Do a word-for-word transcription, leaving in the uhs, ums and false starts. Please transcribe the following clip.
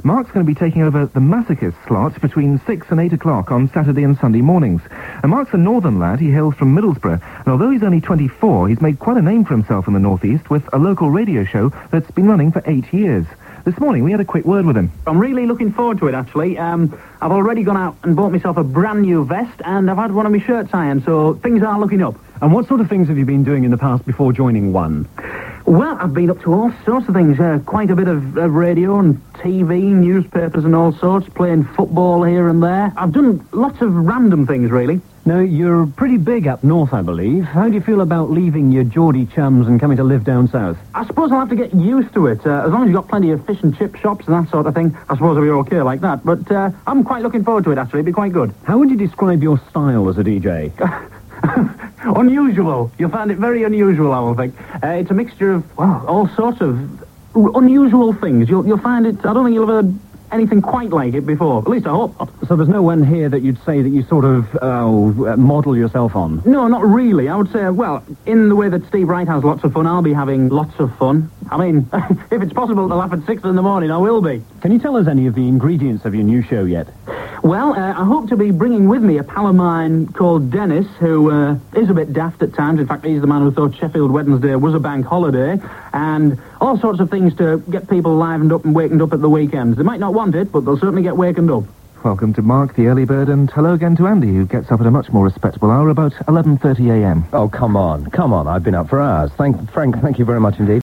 Mark's going to be taking over the Masochist slot between six and eight o'clock on Saturday and Sunday mornings. And Mark's a northern lad. He hails from Middlesbrough. And although he's only twenty-four, he's made quite a name for himself in the northeast with a local radio show that's been running for eight years. This morning, we had a quick word with him. I'm really looking forward to it, actually. Um, I've already gone out and bought myself a brand new vest, and I've had one of my shirts ironed, so things are looking up. And what sort of things have you been doing in the past before joining One? Well, I've been up to all sorts of things. Uh, quite a bit of uh, radio and T V, newspapers and all sorts, playing football here and there. I've done lots of random things, really. Now, you're pretty big up north, I believe. How do you feel about leaving your Geordie chums and coming to live down south? I suppose I'll have to get used to it. Uh, as long as you've got plenty of fish and chip shops and that sort of thing, I suppose I'll be okay like that. But uh, I'm quite looking forward to it, actually. It'll be quite good. How would you describe your style as a D J? Unusual. You'll find it very unusual, I will think. Uh, it's a mixture of, well, all sorts of unusual things. You'll, you'll find it, I don't think you'll have heard anything quite like it before. At least I hope not. So there's no one here that you'd say that you sort of uh, model yourself on? No, not really. I would say, well, in the way that Steve Wright has lots of fun, I'll be having lots of fun. I mean, if it's possible to laugh at six in the morning, I will be. Can you tell us any of the ingredients of your new show yet? Well, uh, I hope to be bringing with me a pal of mine called Dennis, who uh, is a bit daft at times. In fact, he's the man who thought Sheffield Wednesday was a bank holiday, and all sorts of things to get people livened up and wakened up at the weekends. They might not want it, but they'll certainly get wakened up. Welcome to Mark, the early bird, and hello again to Andy, who gets up at a much more respectable hour, about eleven thirty a m. Oh, come on, come on. I've been up for hours. Thank, Frank, thank you very much indeed.